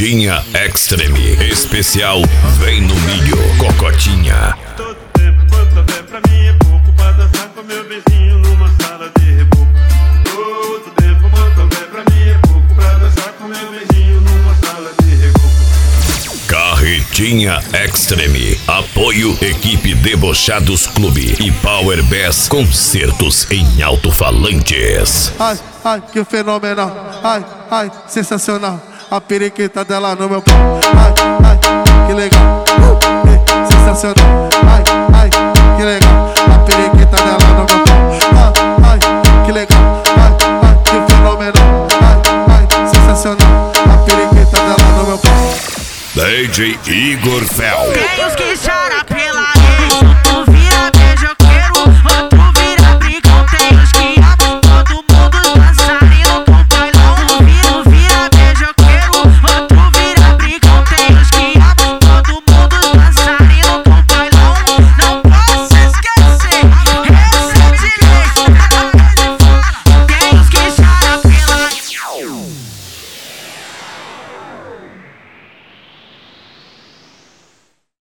Carretinha Extreme. Especial Vem no Milho, Cocotinha. Todo tempo quanto houver pra mim é pouco pra dançar com meu vizinho numa sala de reboco. Todo tempo quanto houver pra mim é pouco pra dançar com meu vizinho numa sala de reboco. Carretinha Extreme. Apoio Equipe Debochados Clube e Power Bass Concertos em Alto-Falantes. Ai, ai, que fenomenal. Ai, ai, sensacional. A periquita dela no meu pau. Ai, ai, que legal. Sensacional. Ai, ai, que legal. A periquita dela no meu pau. Ai, ai, que legal. Ai, ai, que fenomenal. Ai, ai, sensacional. A periquita dela no meu pau. DJ Igor Fel.